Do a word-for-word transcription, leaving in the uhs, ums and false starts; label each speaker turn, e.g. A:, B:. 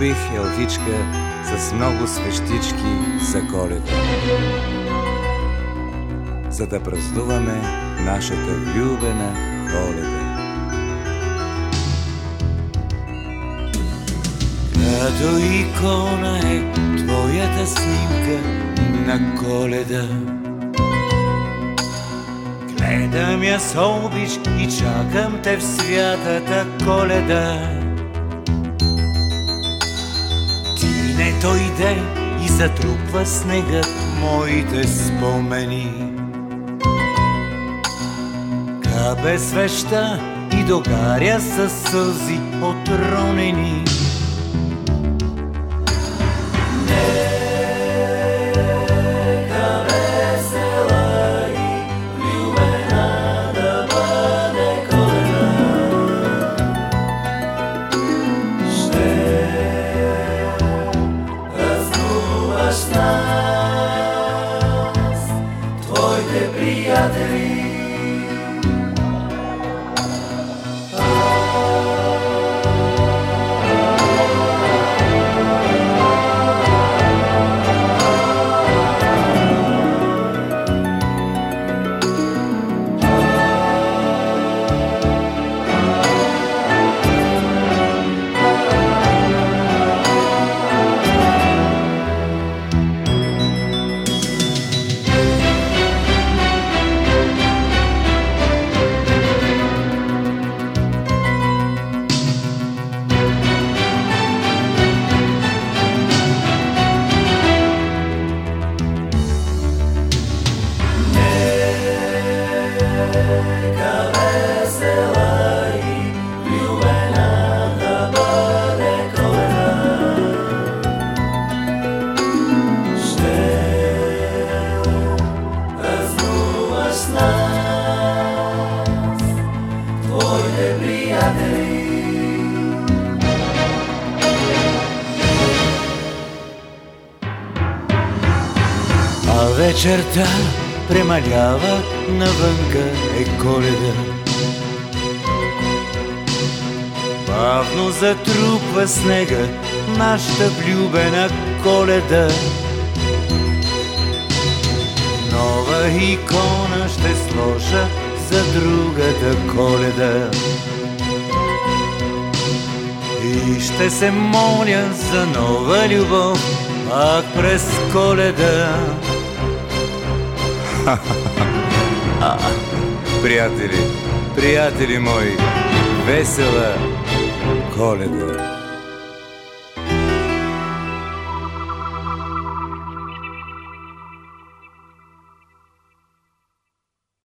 A: купих елхичка с много свещички за Коледа, за да празнуваме нашата влюбена Коледа. Като икона е твоята снимка на Коледа. Гледам я с обич и чакам те в святата Коледа. Ти не дойде и затрупва снегът моите спомени. Капе свеща и догаря със сълзи отронени.
B: Твоите приятели
A: А вечерта премалява, навънка е Коледа. Бавно затрупва снега нашата влюбена Коледа. Нова икона ще сложа за другата Коледа. И ще се моля за нова любов пак през Коледа. Приятели, приятели мои, весела Коледа!